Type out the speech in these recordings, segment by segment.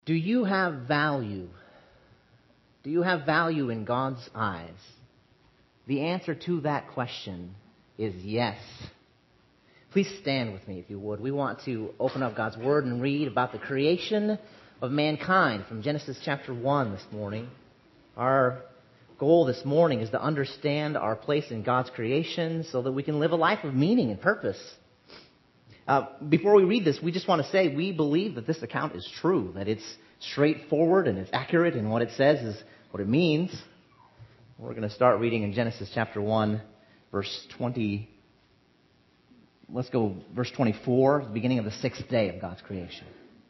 Do you have value? Do you have value in God's eyes? The answer to that question is yes. Please stand with me if you would. We want to open up God's Word and read about the creation of mankind from Genesis chapter 1 this morning. Our goal this morning is to understand our place in God's creation so that we can live a life of meaning and purpose. Before we read this, we just want to say we believe that this account is true, that it's straightforward and it's accurate, and what it says is what it means. We're going to start reading in Genesis chapter 1, verse 20. Let's go verse 24, the beginning of the sixth day of God's creation.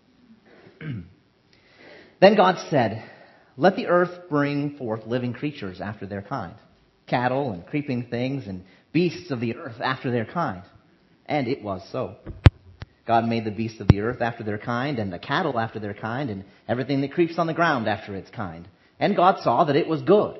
Then God said, "Let the earth bring forth living creatures after their kind, cattle and creeping things and beasts of the earth after their kind." And it was so. God made the beasts of the earth after their kind, and the cattle after their kind, and everything that creeps on the ground after its kind. And God saw that it was good.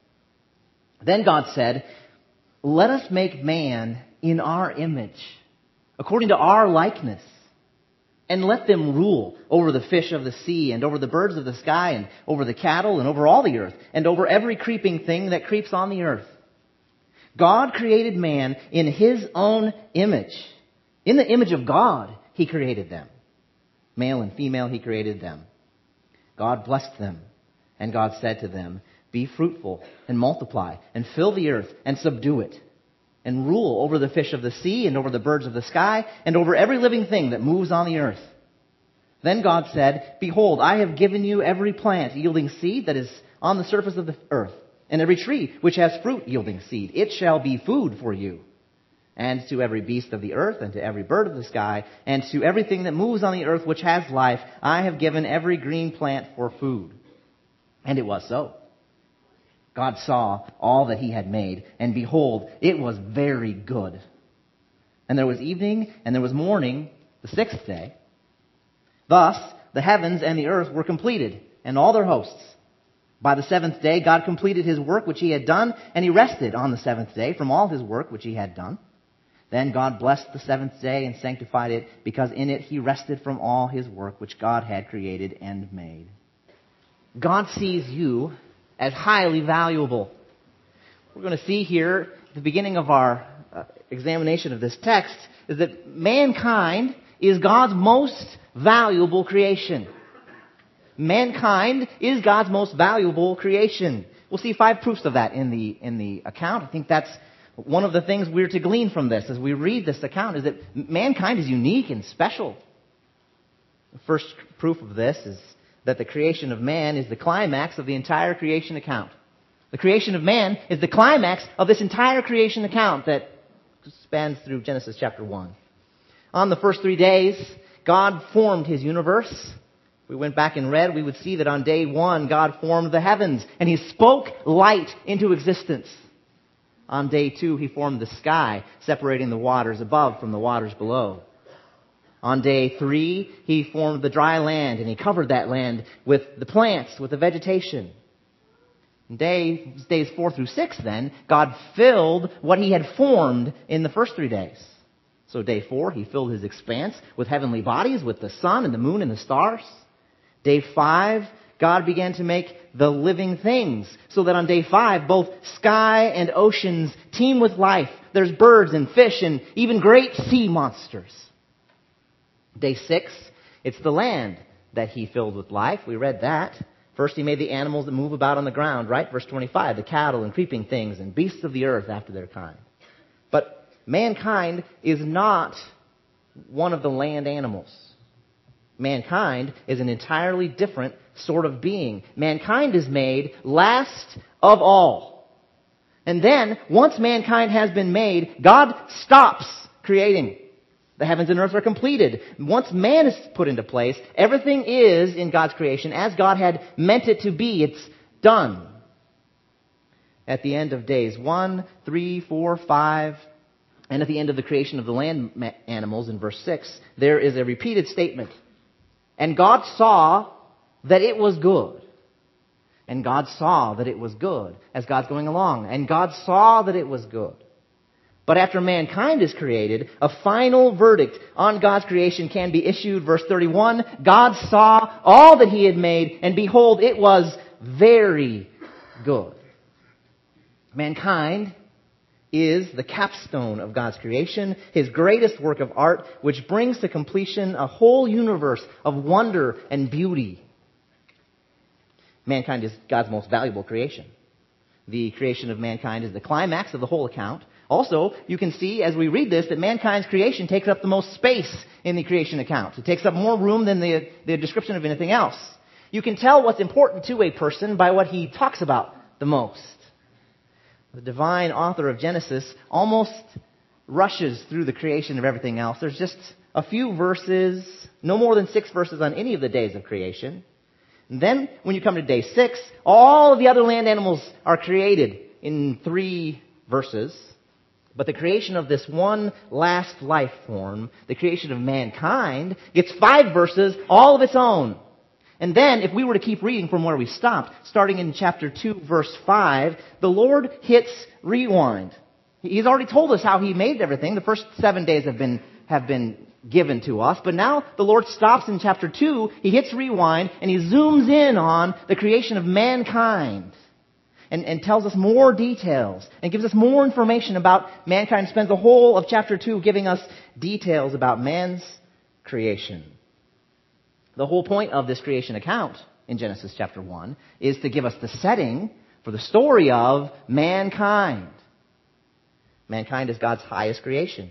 Then God said, "Let us make man in our image, according to our likeness, and let them rule over the fish of the sea, and over the birds of the sky, and over the cattle, and over all the earth, and over every creeping thing that creeps on the earth." God created man in His own image. In the image of God, He created them. Male and female, He created them. God blessed them, and God said to them, "Be fruitful and multiply, and fill the earth, and subdue it, and rule over the fish of the sea, and over the birds of the sky, and over every living thing that moves on the earth." Then God said, "Behold, I have given you every plant yielding seed that is on the surface of the earth, and every tree which has fruit yielding seed. It shall be food for you. And to every beast of the earth, and to every bird of the sky, and to everything that moves on the earth which has life, I have given every green plant for food." And it was so. God saw all that He had made, and behold, it was very good. And there was evening, and there was morning, the sixth day. Thus the heavens and the earth were completed, and all their hosts. By the seventh day, God completed His work which He had done, and He rested on the seventh day from all His work which He had done. Then God blessed the seventh day and sanctified it, because in it He rested from all His work which God had created and made. God sees you as highly valuable. We're going to see here at the beginning of our examination of this text is that mankind is God's most valuable creation. Mankind is God's most valuable creation. We'll see 5 proofs of that in the account. I think that's one of the things we're to glean from this as we read this account, is that mankind is unique and special. The first proof of this is that the creation of man is the climax of the entire creation account. The creation of man is the climax of this entire creation account that spans through Genesis chapter 1. On the first 3 days, God formed His universe. If we went back and read, we would see that on day 1, God formed the heavens, and He spoke light into existence. On day 2, He formed the sky, separating the waters above from the waters below. On day 3, He formed the dry land, and He covered that land with the plants, with the vegetation. Days 4 through 6, then, God filled what He had formed in the first 3 days. So day 4, He filled His expanse with heavenly bodies, with the sun and the moon and the stars. Day 5, God began to make the living things, so that on day 5, both sky and oceans teem with life. There's birds and fish and even great sea monsters. Day 6, it's the land that He filled with life. We read that. First He made the animals that move about on the ground, right? Verse 25, the cattle and creeping things and beasts of the earth after their kind. But mankind is not one of the land animals. Mankind is an entirely different sort of being. Mankind is made last of all. And then, once mankind has been made, God stops creating. The heavens and earth are completed. Once man is put into place, everything is in God's creation as God had meant it to be. It's done. At the end of days 1, 3, 4, 5, and at the end of the creation of the land animals in verse 6, there is a repeated statement. And God saw that it was good. And God saw that it was good as God's going along. And God saw that it was good. But after mankind is created, a final verdict on God's creation can be issued. Verse 31, God saw all that he had made, and behold, it was very good. Mankind is the capstone of God's creation, his greatest work of art, which brings to completion a whole universe of wonder and beauty. Mankind is God's most valuable creation. The creation of mankind is the climax of the whole account. Also, you can see as we read this that mankind's creation takes up the most space in the creation account. It takes up more room than the description of anything else. You can tell what's important to a person by what he talks about the most. The divine author of Genesis almost rushes through the creation of everything else. There's just a few verses, no more than 6 verses on any of the days of creation. And then, when you come to day 6, all of the other land animals are created in 3 verses. But the creation of this one last life form, the creation of mankind, gets 5 verses all of its own. And then, if we were to keep reading from where we stopped, starting in chapter 2, verse 5, the Lord hits rewind. He's already told us how he made everything. The first 7 days have been given to us. But now the Lord stops in chapter 2, he hits rewind, and he zooms in on the creation of mankind. And tells us more details and gives us more information about mankind. Spends the whole of chapter 2 giving us details about man's creation. The whole point of this creation account in Genesis chapter 1 is to give us the setting for the story of mankind. Mankind is God's highest creation.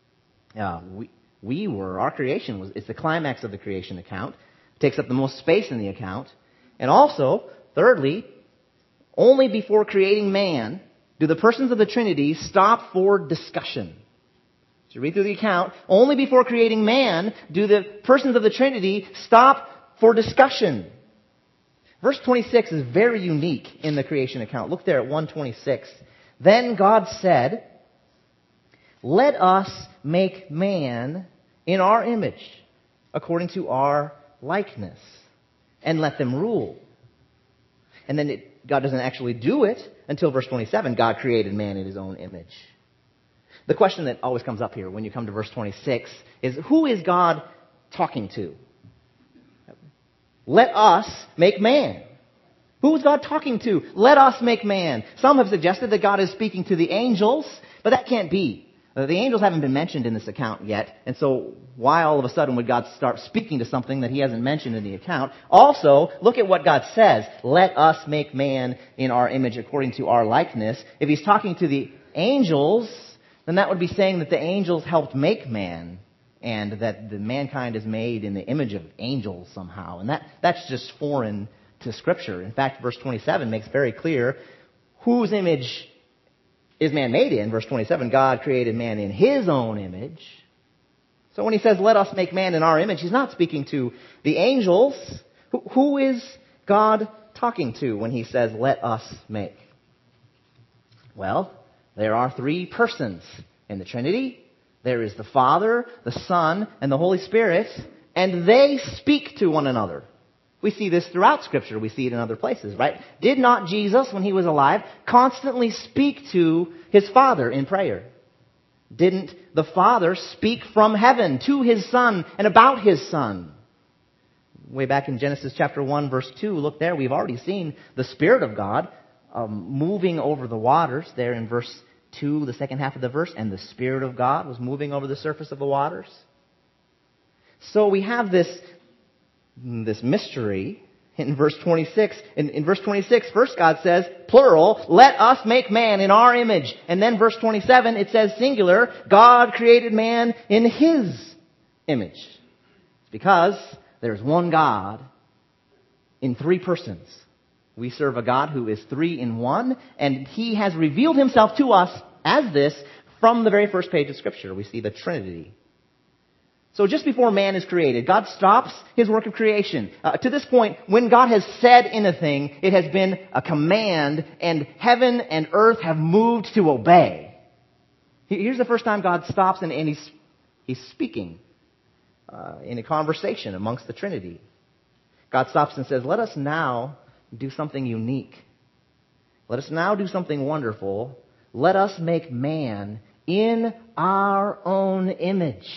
Our creation it's the climax of the creation account. It takes up the most space in the account. And also, thirdly, only before creating man do the persons of the Trinity stop for discussion. As you read through the account, only before creating man do the persons of the Trinity stop for discussion. Verse 26 is very unique in the creation account. Look there at 1:26. Then God said, "Let us make man in our image, according to our likeness, and let them rule." And then God doesn't actually do it until verse 27. God created man in his own image. The question that always comes up here when you come to verse 26 is, who is God talking to? Let us make man. Who is God talking to? Let us make man. Some have suggested that God is speaking to the angels, but that can't be. The angels haven't been mentioned in this account yet, and so why all of a sudden would God start speaking to something that he hasn't mentioned in the account? Also, look at what God says. Let us make man in our image according to our likeness. If he's talking to the angels, then that would be saying that the angels helped make man, and that the mankind is made in the image of angels somehow. And that's just foreign to Scripture. In fact, verse 27 makes very clear whose image is man made in. Verse 27, God created man in his own image. So when he says, let us make man in our image, he's not speaking to the angels. Who is God talking to when he says, let us make? Well, there are 3 persons in the Trinity. There is the Father, the Son, and the Holy Spirit, and they speak to one another. We see this throughout Scripture. We see it in other places, right? Did not Jesus, when he was alive, constantly speak to his Father in prayer? Didn't the Father speak from heaven to his Son and about his Son? Way back in Genesis chapter 1, verse 2, look there, we've already seen the Spirit of God moving over the waters there in verse 2, the second half of the verse, and the Spirit of God was moving over the surface of the waters. So we have this mystery in verse 26. In verse 26, first God says, plural, let us make man in our image. And then verse 27, it says singular, God created man in his image. It's because there's one God in 3 persons. We serve a God who is 3 in 1, and he has revealed himself to us as this from the very first page of Scripture. We see the Trinity. So just before man is created, God stops his work of creation. To this point, when God has said anything, it has been a command, and heaven and earth have moved to obey. Here's the first time God stops and he's speaking in a conversation amongst the Trinity. God stops and says, let us now do something unique. Let us now do something wonderful. Let us make man in our own image.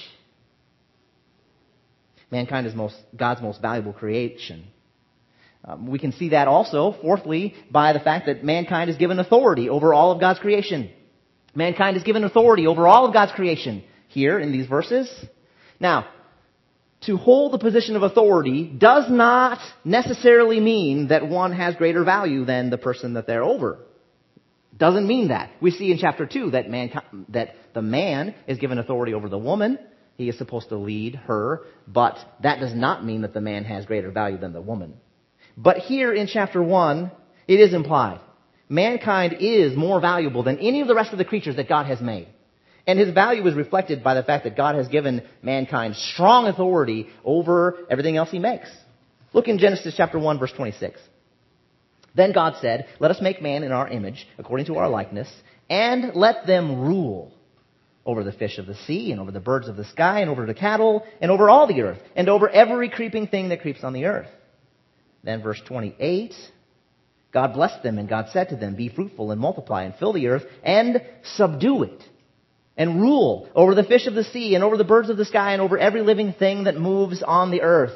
Mankind is God's most valuable creation. We can see that also, fourthly, by the fact that mankind is given authority over all of God's creation. Mankind is given authority over all of God's creation here in these verses. Now, to hold the position of authority does not necessarily mean that one has greater value than the person that they're over. Doesn't mean that. We see in chapter 2 that the man is given authority over the woman. He is supposed to lead her, but that does not mean that the man has greater value than the woman. But here in chapter 1, it is implied. Mankind is more valuable than any of the rest of the creatures that God has made. And his value is reflected by the fact that God has given mankind strong authority over everything else he makes. Look in Genesis chapter 1, verse 26. Then God said, "Let us make man in our image, according to our likeness, and let them rule over the fish of the sea, and over the birds of the sky, and over the cattle, and over all the earth, and over every creeping thing that creeps on the earth." Then verse 28, God blessed them, and God said to them, "Be fruitful and multiply, and fill the earth, and subdue it, and rule over the fish of the sea, and over the birds of the sky, and over every living thing that moves on the earth."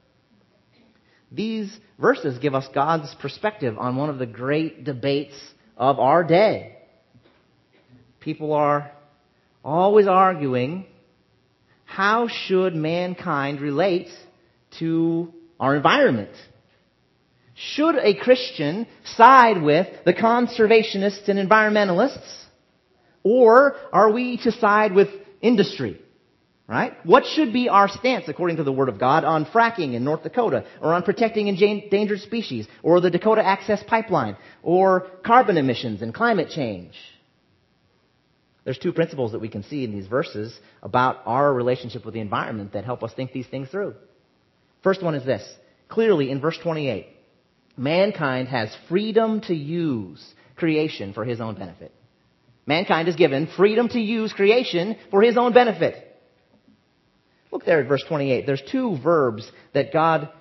These verses give us God's perspective on one of the great debates of our day. People are always arguing, how should mankind relate to our environment? Should a Christian side with the conservationists and environmentalists? Or are we to side with industry? Right? What should be our stance, according to the Word of God, on fracking in North Dakota, or on protecting endangered species, or the Dakota Access Pipeline, or carbon emissions and climate change? There's two principles that we can see in these verses about our relationship with the environment that help us think these things through. First one is this. Clearly, in verse 28, mankind has freedom to use creation for his own benefit. Mankind is given freedom to use creation for his own benefit. Look there at verse 28. There's two verbs that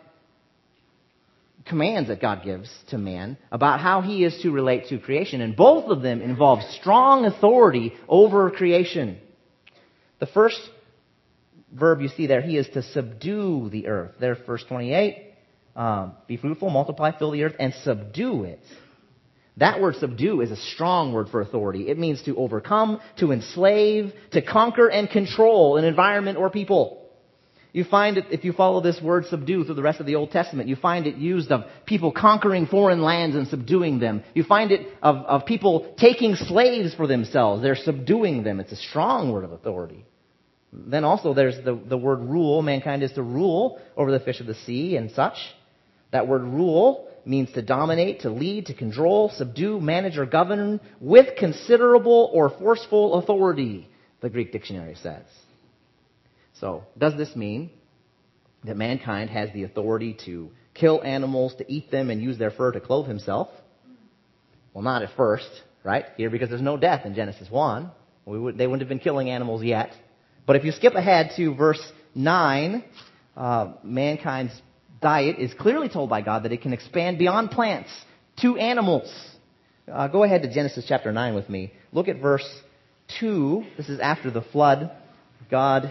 commands that God gives to man about how he is to relate to creation, and both of them involve strong authority over creation. The first verb you see there, he is to subdue the earth. There's verse 28. Be fruitful, multiply, fill the earth, and subdue it. That word subdue is a strong word for authority. It means to overcome, to enslave, to conquer and control an environment or people. You find it, if you follow this word subdue through the rest of the Old Testament, you find it used of people conquering foreign lands and subduing them. You find it of people taking slaves for themselves. They're subduing them. It's a strong word of authority. Then also there's the word rule. Mankind is to rule over the fish of the sea and such. That word rule means to dominate, to lead, to control, subdue, manage, or govern with considerable or forceful authority, the Greek dictionary says. So, does this mean that mankind has the authority to kill animals, to eat them, and use their fur to clothe himself? Well, not at first, right? Here, because there's no death in Genesis 1. They wouldn't have been killing animals yet. But if you skip ahead to verse 9, mankind's diet is clearly told by God that it can expand beyond plants to animals. Go ahead to Genesis chapter 9 with me. Look at verse 2. This is after the flood. God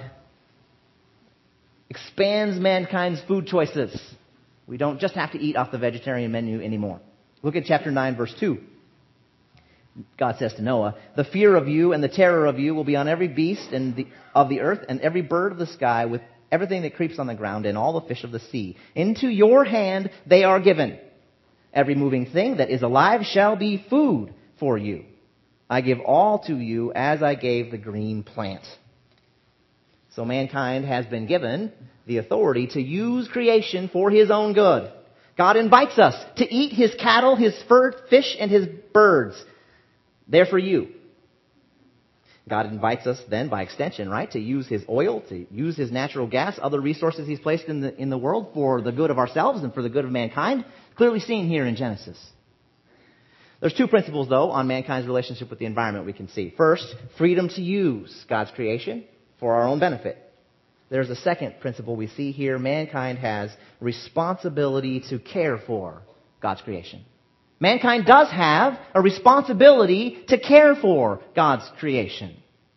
expands mankind's food choices. We don't just have to eat off the vegetarian menu anymore. Look at chapter 9, verse 2. God says to Noah, "The fear of you and the terror of you will be on every beast of the earth and every bird of the sky, with everything that creeps on the ground and all the fish of the sea. Into your hand they are given. Every moving thing that is alive shall be food for you. I give all to you as I gave the green plant." So mankind has been given the authority to use creation for his own good. God invites us to eat his cattle, his fish, and his birds. They're for you. God invites us then, by extension, right, to use his oil, to use his natural gas, other resources he's placed in the world for the good of ourselves and for the good of mankind, clearly seen here in Genesis. There's two principles, though, on mankind's relationship with the environment we can see. First, freedom to use God's creation for our own benefit. There's a second principle we see here. Mankind has responsibility to care for God's creation. Mankind does have a responsibility to care for God's creation.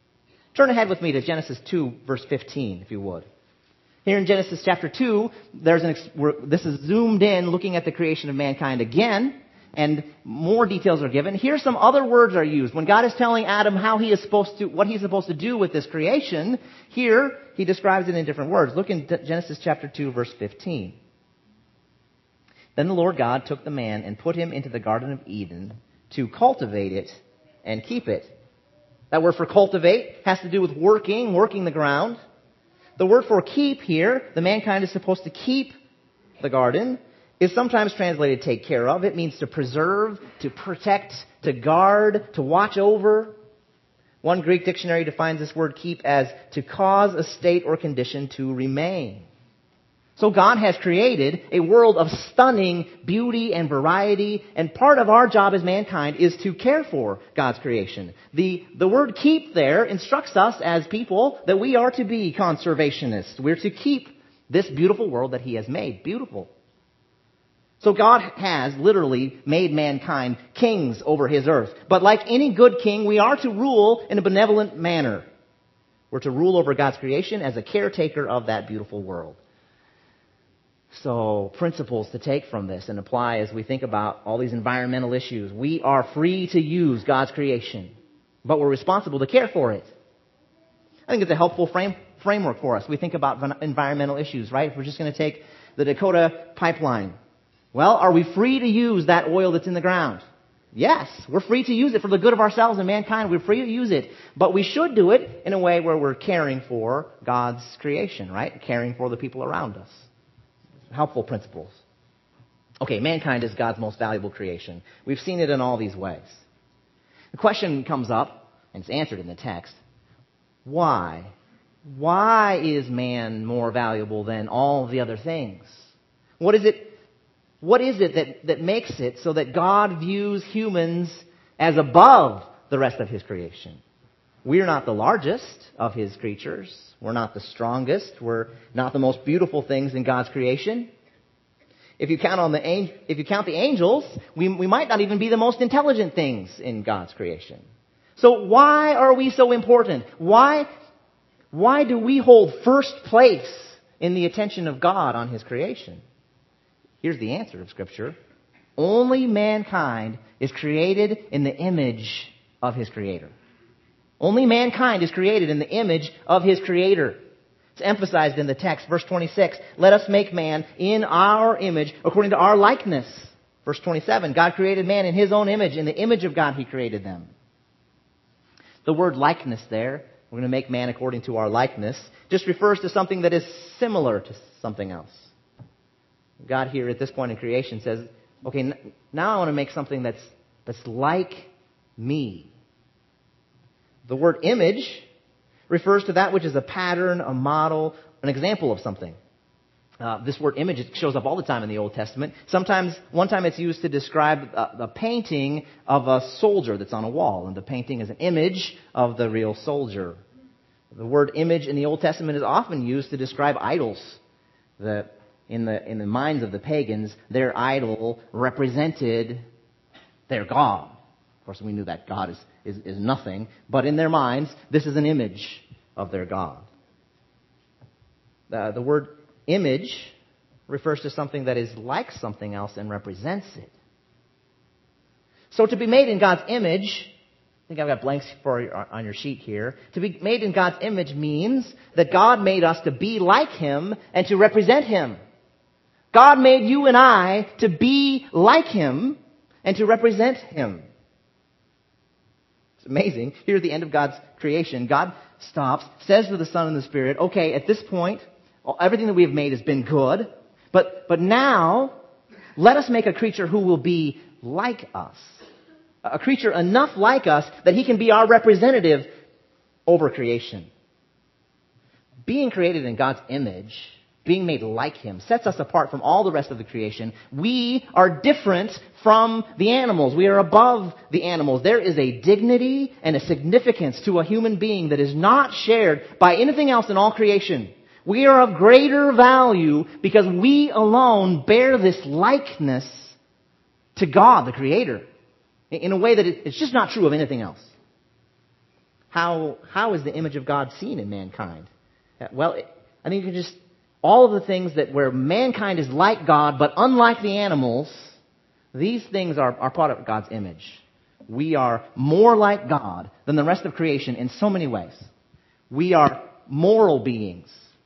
Turn ahead with me to Genesis 2, verse 15, if you would. Here in Genesis chapter 2, this is zoomed in, looking at the creation of mankind again, and more details are given. Here some other words are used. When God is telling Adam what he's supposed to do with this creation, here he describes it in different words. Look in Genesis chapter 2, verse 15. Then the Lord God took the man and put him into the Garden of Eden to cultivate it and keep it. That word for cultivate has to do with working the ground. The word for keep here, the mankind is supposed to keep the garden, is sometimes translated take care of. It means to preserve, to protect, to guard, to watch over. One Greek dictionary defines this word keep as to cause a state or condition to remain. So God has created a world of stunning beauty and variety, and part of our job as mankind is to care for God's creation. The word keep there instructs us as people that we are to be conservationists. We're to keep this beautiful world that He has made beautiful. So God has literally made mankind kings over His earth. But like any good king, we are to rule in a benevolent manner. We're to rule over God's creation as a caretaker of that beautiful world. So, principles to take from this and apply as we think about all these environmental issues. We are free to use God's creation, but we're responsible to care for it. I think it's a helpful framework for us. We think about environmental issues, right? If we're just going to take the Dakota pipeline. Well, are we free to use that oil that's in the ground? Yes, we're free to use it for the good of ourselves and mankind. We're free to use it. But we should do it in a way where we're caring for God's creation, right? Caring for the people around us. Helpful principles. Okay, mankind is God's most valuable creation. We've seen it in all these ways. The question comes up, and it's answered in the text. Why? Why is man more valuable than all the other things? What is it that makes it so that God views humans as above the rest of His creation? We're not the largest of His creatures. We're not the strongest. We're not the most beautiful things in God's creation. If you count the angels, we might not even be the most intelligent things in God's creation. So why are we so important? Why do we hold first place in the attention of God on His creation? Here's the answer of Scripture. Only mankind is created in the image of his Creator. Only mankind is created in the image of his Creator. It's emphasized in the text, verse 26. Let us make man in our image, according to our likeness. Verse 27. God created man in His own image. In the image of God He created them. The word likeness there, we're going to make man according to our likeness, just refers to something that is similar to something else. God here at this point in creation says, okay, now I want to make something that's like me. The word image refers to that which is a pattern, a model, an example of something. This word image shows up all the time in the Old Testament. One time it's used to describe the painting of a soldier that's on a wall, and the painting is an image of the real soldier. The word image in the Old Testament is often used to describe idols. In the minds of the pagans, their idol represented their God. Of course, we knew that God is nothing, but in their minds, this is an image of their God. The word image refers to something that is like something else and represents it. So to be made in God's image, I think I've got blanks on your sheet here. To be made in God's image means that God made us to be like Him and to represent Him. God made you and I to be like Him and to represent Him. It's amazing. Here at the end of God's creation, God stops, says to the Son and the Spirit, okay, at this point, everything that we have made has been good, but now let us make a creature who will be like us. A creature enough like us that He can be our representative over creation. Being created in God's image, being made like Him, sets us apart from all the rest of the creation. We are different from the animals. We are above the animals. There is a dignity and a significance to a human being that is not shared by anything else in all creation. We are of greater value because we alone bear this likeness to God, the Creator, in a way that it's just not true of anything else. How is the image of God seen in mankind? Well, I think you can just, all of the things that where mankind is like God, but unlike the animals, these things are part of God's image. We are more like God than the rest of creation in so many ways. We are moral beings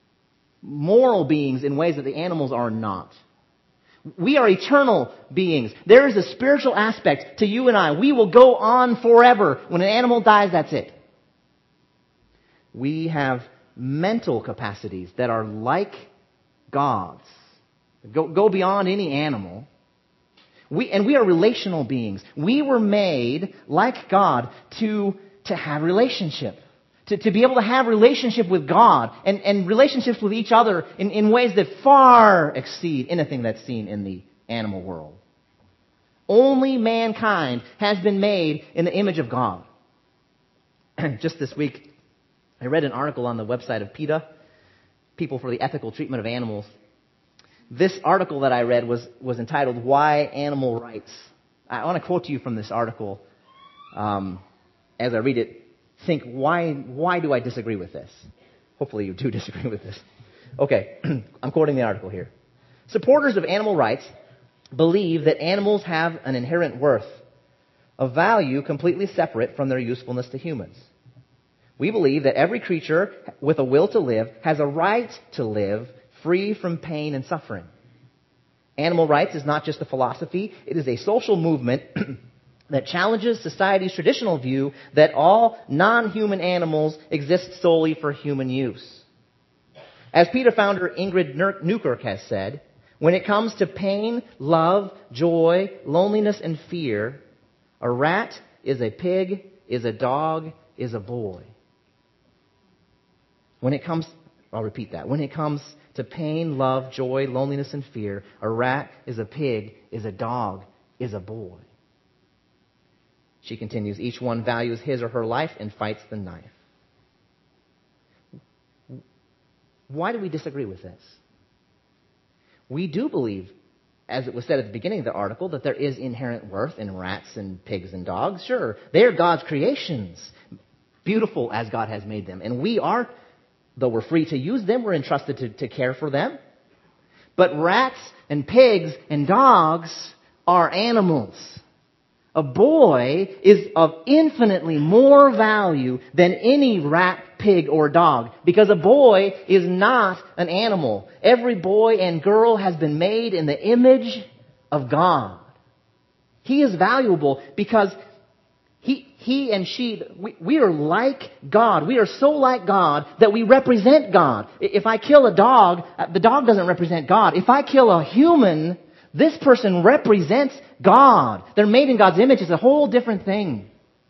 in ways that the animals are not. We are eternal beings. There is a spiritual aspect to you and I. We will go on forever. When an animal dies, that's it. We have mental capacities that are like God's. Go beyond any animal. We are relational beings. We were made, like God, to have relationship. To be able to have relationship with God and relationships with each other in ways that far exceed anything that's seen in the animal world. Only mankind has been made in the image of God. Just this week, I read an article on the website of PETA, People for the Ethical Treatment of Animals. This article that I read was entitled, Why Animal Rights? I want to quote to you from this article as I read it. Think, why do I disagree with this? Hopefully you do disagree with this. Okay, I'm quoting the article here. Supporters of animal rights believe that animals have an inherent worth, a value completely separate from their usefulness to humans. We believe that every creature with a will to live has a right to live free from pain and suffering. Animal rights is not just a philosophy, it is a social movement that challenges society's traditional view that all non-human animals exist solely for human use. As PETA founder Ingrid Newkirk has said, when it comes to pain, love, joy, loneliness, and fear, a rat is a pig, is a dog, is a boy. I'll repeat that. When it comes to pain, love, joy, loneliness, and fear, a rat is a pig, is a dog, is a boy. She continues, each one values his or her life and fights the knife. Why do we disagree with this? We do believe, as it was said at the beginning of the article, that there is inherent worth in rats and pigs and dogs. Sure, they are God's creations, beautiful as God has made them. And we are, though we're free to use them, we're entrusted to care for them. But rats and pigs and dogs are animals. A boy is of infinitely more value than any rat, pig, or dog, because a boy is not an animal. Every boy and girl has been made in the image of God. He is valuable because he and she, we are like God. We are so like God that we represent God. If I kill a dog, the dog doesn't represent God. If I kill a human, this person represents God. They're made in God's image. It's a whole different thing.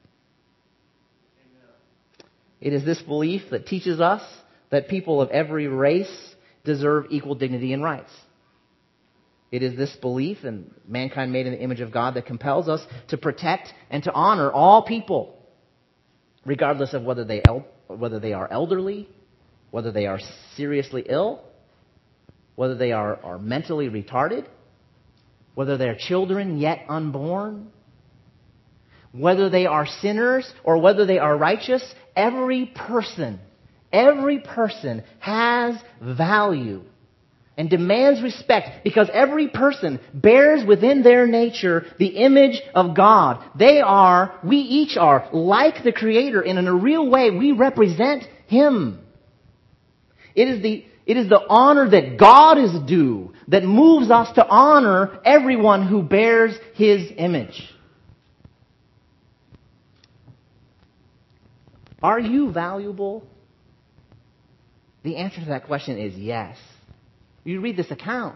It is this belief that teaches us that people of every race deserve equal dignity and rights. It is this belief in mankind made in the image of God that compels us to protect and to honor all people, regardless of whether they are elderly, whether they are seriously ill, whether they are mentally retarded, whether they are children yet unborn, whether they are sinners or whether they are righteous. Every person has value and demands respect because every person bears within their nature the image of God. We each are like the Creator, and in a real way we represent Him. It is the honor that God is due that moves us to honor everyone who bears His image. Are you valuable? The answer to that question is yes. You read this account.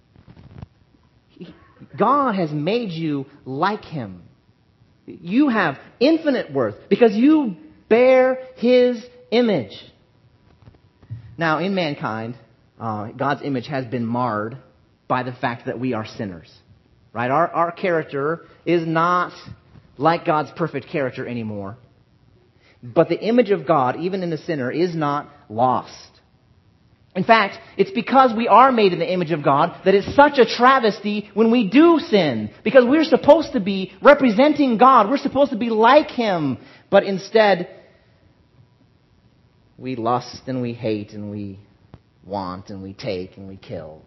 God has made you like Him. You have infinite worth because you bear His image. Now, in mankind, God's image has been marred by the fact that we are sinners. Right? Our character is not like God's perfect character anymore. But the image of God, even in the sinner, is not lost. In fact, it's because we are made in the image of God that it's such a travesty when we do sin. Because we're supposed to be representing God. We're supposed to be like Him. But instead, We lust and we hate and we want and we take and we kill.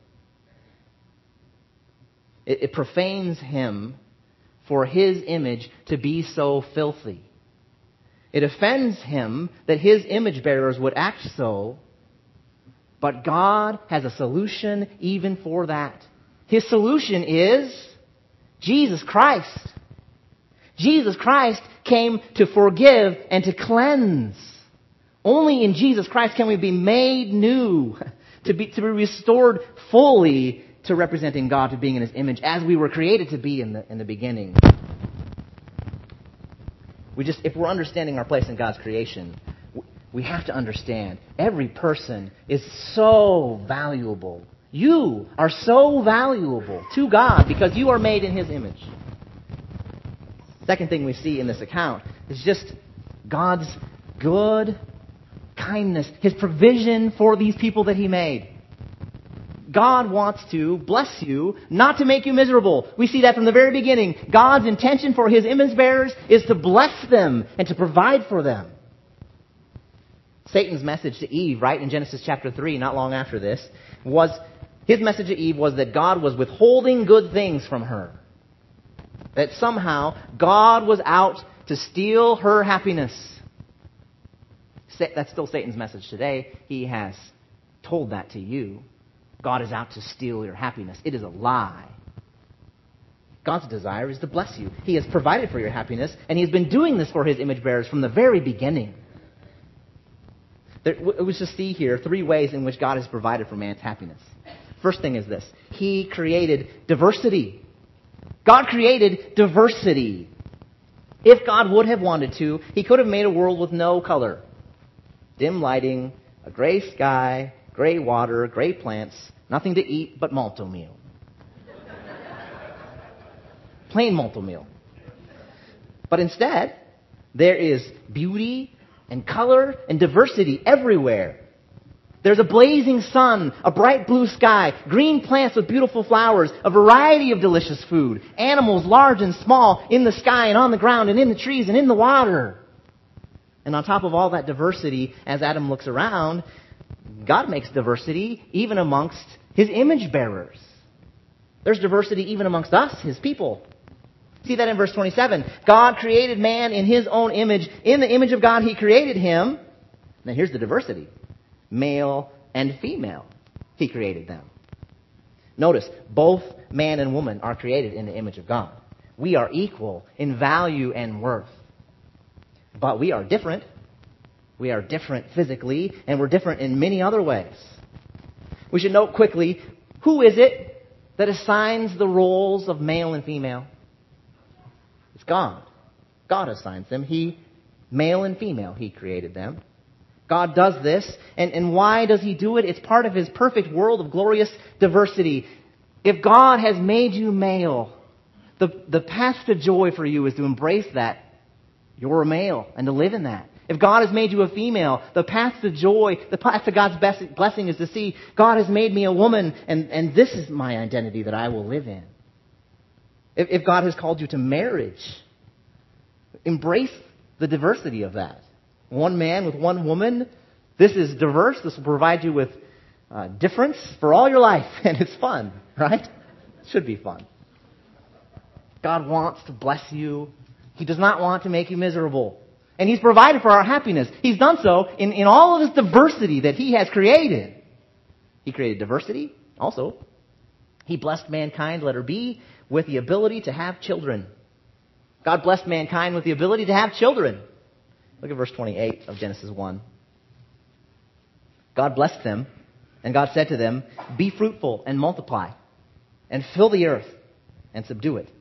It profanes him for his image to be so filthy. It offends him that his image bearers would act so, but God has a solution even for that. His solution is Jesus Christ. Jesus Christ came to forgive and to cleanse. Only in Jesus Christ can we be made new, to be restored fully to representing God, to being in His image, as we were created to be in the beginning. If we're understanding our place in God's creation, we have to understand every person is so valuable. You are so valuable to God because you are made in His image. Second thing we see in this account is just God's good kindness, His provision for these people that He made. God wants to bless you, not to make you miserable. We see that from the very beginning. God's intention for His image bearers is to bless them and to provide for them. Satan's message to Eve, right in Genesis chapter 3, not long after this, his message to Eve was that God was withholding good things from her. That somehow God was out to steal her happiness. That's still Satan's message today. He has told that to you. God is out to steal your happiness. It is a lie. God's desire is to bless you. He has provided for your happiness, and He has been doing this for His image bearers from the very beginning. We should see here 3 ways in which God has provided for man's happiness. First thing is this. He created diversity. God created diversity. If God would have wanted to, He could have made a world with no color. Dim lighting, a gray sky, gray water, gray plants, nothing to eat but malto meal. Plain malto meal. But instead, there is beauty and color and diversity everywhere. There's a blazing sun, a bright blue sky, green plants with beautiful flowers, a variety of delicious food, animals large and small in the sky and on the ground and in the trees and in the water. And on top of all that diversity, as Adam looks around, God makes diversity even amongst His image bearers. There's diversity even amongst us, His people. See that in verse 27. God created man in His own image. In the image of God He created him. Now here's the diversity. Male and female, He created them. Notice, both man and woman are created in the image of God. We are equal in value and worth. But we are different. We are different physically, and we're different in many other ways. We should note quickly, who is it that assigns the roles of male and female? It's God. God assigns them. Male and female, He created them. God does this, and why does He do it? It's part of His perfect world of glorious diversity. If God has made you male, the path to joy for you is to embrace that you're a male and to live in that. If God has made you a female, the path to joy, the path to God's blessing is to see God has made me a woman, and this is my identity that I will live in. If God has called you to marriage, embrace the diversity of that. One man with one woman, this is diverse. This will provide you with difference for all your life, and it's fun, right? It should be fun. God wants to bless you. He does not want to make you miserable. And He's provided for our happiness. He's done so in all of this diversity that He has created. He created diversity. Also, He blessed mankind, letter B, with the ability to have children. God blessed mankind with the ability to have children. Look at verse 28 of Genesis 1. God blessed them, and God said to them, "Be fruitful and multiply, and fill the earth and subdue it."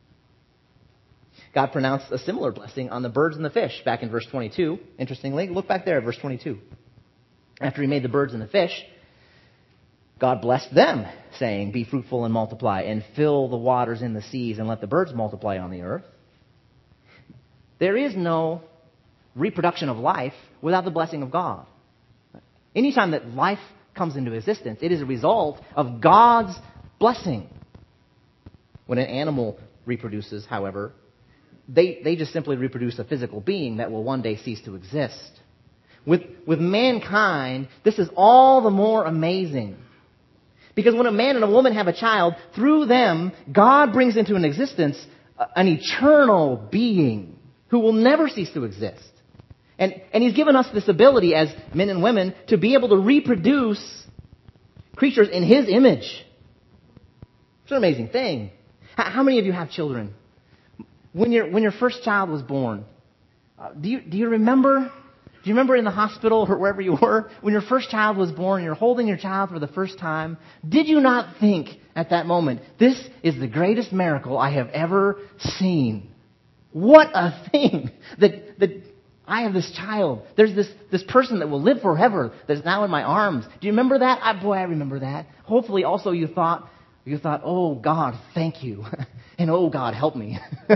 God pronounced a similar blessing on the birds and the fish back in verse 22. Interestingly, look back there at verse 22. After He made the birds and the fish, God blessed them, saying, "Be fruitful and multiply, and fill the waters in the seas, and let the birds multiply on the earth." There is no reproduction of life without the blessing of God. Anytime that life comes into existence, it is a result of God's blessing. When an animal reproduces, however, they just simply reproduce a physical being that will one day cease to exist. With mankind, this is all the more amazing. Because when a man and a woman have a child, through them, God brings into an existence an eternal being who will never cease to exist. And He's given us this ability as men and women to be able to reproduce creatures in His image. It's an amazing thing. How many of you have children? When your first child was born, do you remember? Do you remember in the hospital or wherever you were, when your first child was born, you're holding your child for the first time? Did you not think at that moment, this is the greatest miracle I have ever seen? What a thing that I have this child. There's this person that will live forever that's now in my arms. Do you remember that? I remember that. Hopefully also you thought, oh God, thank you. And oh God, help me.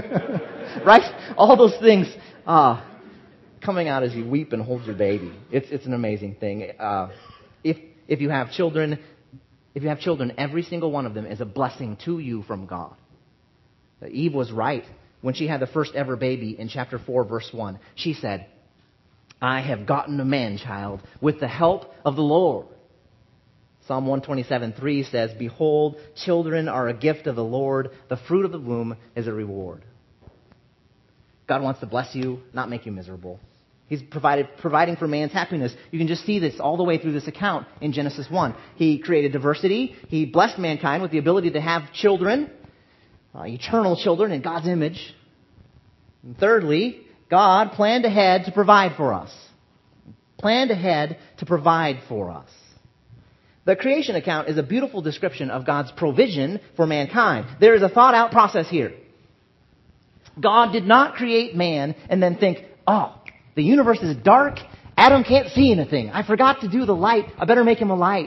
Right? All those things coming out as you weep and hold your baby. It's an amazing thing. If you have children, every single one of them is a blessing to you from God. Eve was right when she had the first ever baby in chapter 4, verse 1. She said, I have gotten a man-child with the help of the Lord. Psalm 127:3 says, Behold, children are a gift of the Lord. The fruit of the womb is a reward. God wants to bless you, not make you miserable. He's providing for man's happiness. You can just see this all the way through this account in Genesis 1. He created diversity. He blessed mankind with the ability to have children, eternal children in God's image. And thirdly, God planned ahead to provide for us. Planned ahead to provide for us. The creation account is a beautiful description of God's provision for mankind. There is a thought-out process here. God did not create man and then think, oh, the universe is dark. Adam can't see anything. I forgot to do the light. I better make him a light.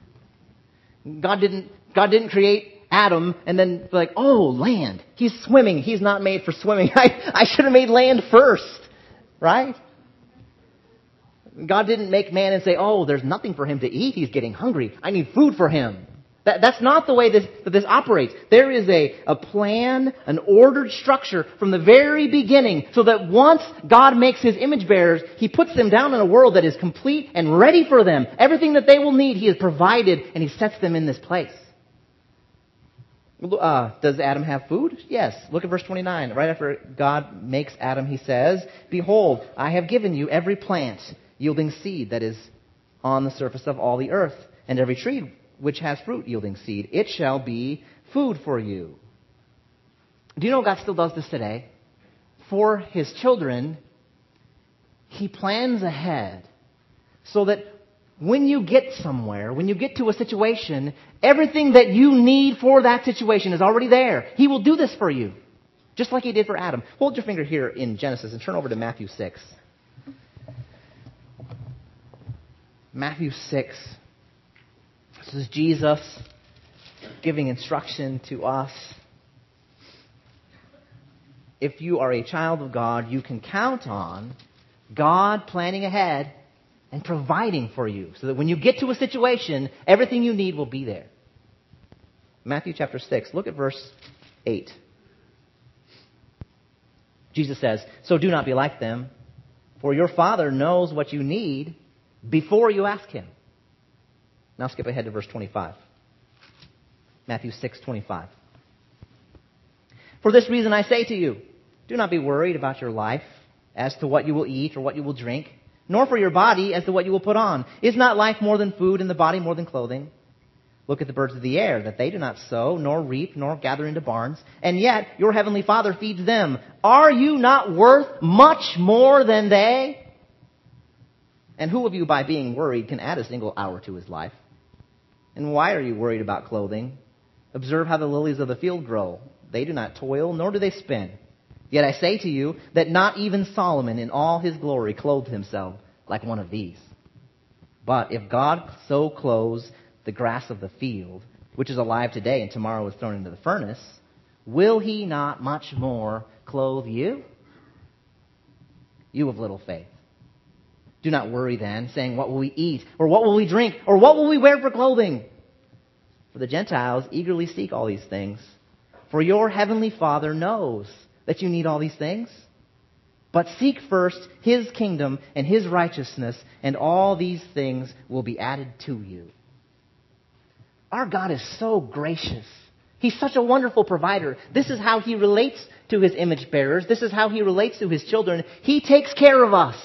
God didn't create Adam and then be like, oh, land. He's swimming. He's not made for swimming. I should have made land first. Right? God didn't make man and say, oh, there's nothing for him to eat. He's getting hungry. I need food for him. That's not the way this operates. There is a plan, an ordered structure from the very beginning so that once God makes His image bearers, He puts them down in a world that is complete and ready for them. Everything that they will need, He has provided, and He sets them in this place. Does Adam have food? Yes. Look at verse 29. Right after God makes Adam, He says, Behold, I have given you every plant yielding seed that is on the surface of all the earth, and every tree which has fruit yielding seed. It shall be food for you. Do you know God still does this today? For His children, He plans ahead so that when you get somewhere, when you get to a situation, everything that you need for that situation is already there. He will do this for you, just like He did for Adam. Hold your finger here in Genesis and turn over to Matthew 6. Matthew 6. This is Jesus giving instruction to us. If you are a child of God, you can count on God planning ahead and providing for you so that when you get to a situation, everything you need will be there. Matthew chapter 6, look at verse 8. Jesus says, So do not be like them, for your Father knows what you need before you ask Him. Now skip ahead to verse 25. Matthew 6:25. For this reason I say to you, do not be worried about your life as to what you will eat or what you will drink, nor for your body as to what you will put on. Is not life more than food and the body more than clothing? Look at the birds of the air, that they do not sow, nor reap, nor gather into barns, and yet your heavenly Father feeds them. Are you not worth much more than they? And who of you, by being worried, can add a single hour to his life? And why are you worried about clothing? Observe how the lilies of the field grow. They do not toil, nor do they spin. Yet I say to you that not even Solomon in all his glory clothed himself like one of these. But if God so clothes the grass of the field, which is alive today and tomorrow is thrown into the furnace, will He not much more clothe you? You of little faith. Do not worry then, saying, what will we eat? Or what will we drink? Or what will we wear for clothing? For the Gentiles eagerly seek all these things. For your heavenly Father knows that you need all these things. But seek first His kingdom and His righteousness, and all these things will be added to you. Our God is so gracious. He's such a wonderful provider. This is how He relates to His image bearers. This is how He relates to His children. He takes care of us.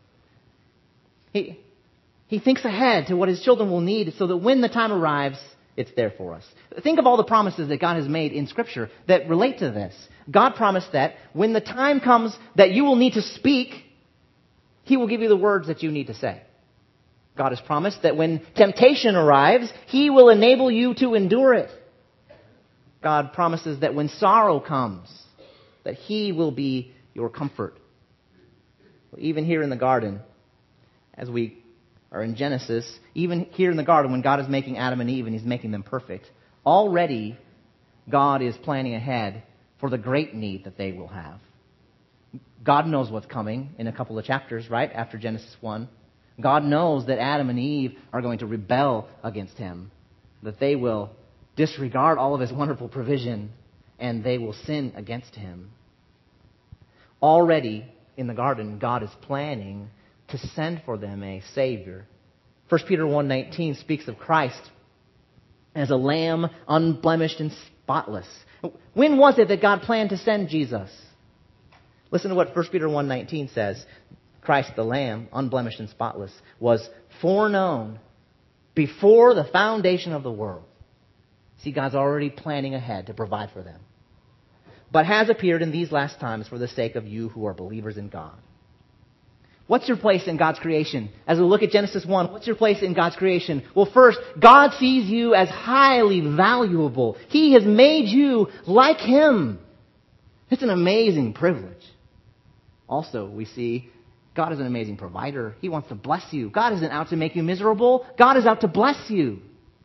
He thinks ahead to what His children will need so that when the time arrives, it's there for us. Think of all the promises that God has made in Scripture that relate to this. God promised that when the time comes that you will need to speak, He will give you the words that you need to say. God has promised that when temptation arrives, He will enable you to endure it. God promises that when sorrow comes, that He will be your comfort. Even here in the garden, as we are in Genesis, even here in the garden when God is making Adam and Eve and He's making them perfect, already God is planning ahead for the great need that they will have. God knows what's coming in a couple of chapters, right, after Genesis 1. God knows that Adam and Eve are going to rebel against Him, that they will disregard all of His wonderful provision, and they will sin against Him. Already in the garden, God is planning to send for them a Savior. 1 Peter 1:19 speaks of Christ as a lamb unblemished and spotless. When was it that God planned to send Jesus? Listen to what 1 Peter 1:19 says. Christ the Lamb, unblemished and spotless, was foreknown before the foundation of the world. See, God's already planning ahead to provide for them. But has appeared in these last times for the sake of you who are believers in God. What's your place in God's creation? As we look at Genesis 1, what's your place in God's creation? Well, first, God sees you as highly valuable. He has made you like Him. It's an amazing privilege. Also, we see God is an amazing provider. He wants to bless you. God isn't out to make you miserable. God is out to bless you.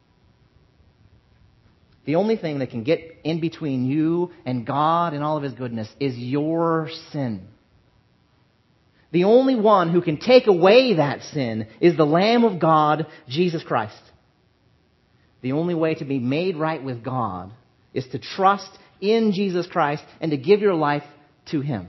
The only thing that can get in between you and God and all of His goodness is your sin. The only one who can take away that sin is the Lamb of God, Jesus Christ. The only way to be made right with God is to trust in Jesus Christ and to give your life to Him.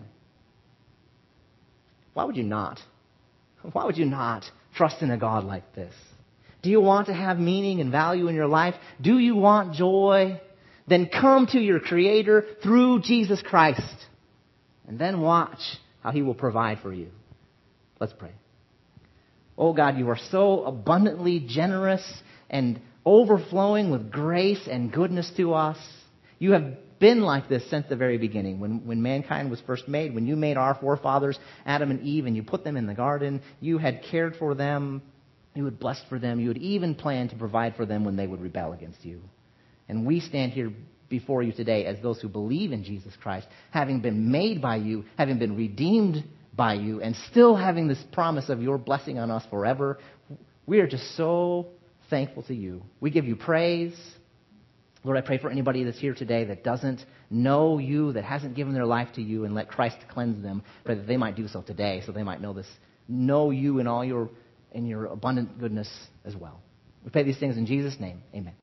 Why would you not? Why would you not trust in a God like this? Do you want to have meaning and value in your life? Do you want joy? Then come to your Creator through Jesus Christ. And then watch how He will provide for you. Let's pray. Oh God, You are so abundantly generous and overflowing with grace and goodness to us. You have been like this since the very beginning. When mankind was first made, when You made our forefathers, Adam and Eve, and You put them in the garden, You had cared for them. You had blessed for them. You had even planned to provide for them when they would rebel against You. And we stand here before You today as those who believe in Jesus Christ, having been made by You, having been redeemed by You, and still having this promise of Your blessing on us forever. We are just so thankful to You. We give You praise. Lord, I pray for anybody that's here today that doesn't know You, that hasn't given their life to You and let Christ cleanse them. Pray that they might do so today so they might know You in all in Your abundant goodness as well. We pray these things in Jesus' name. Amen.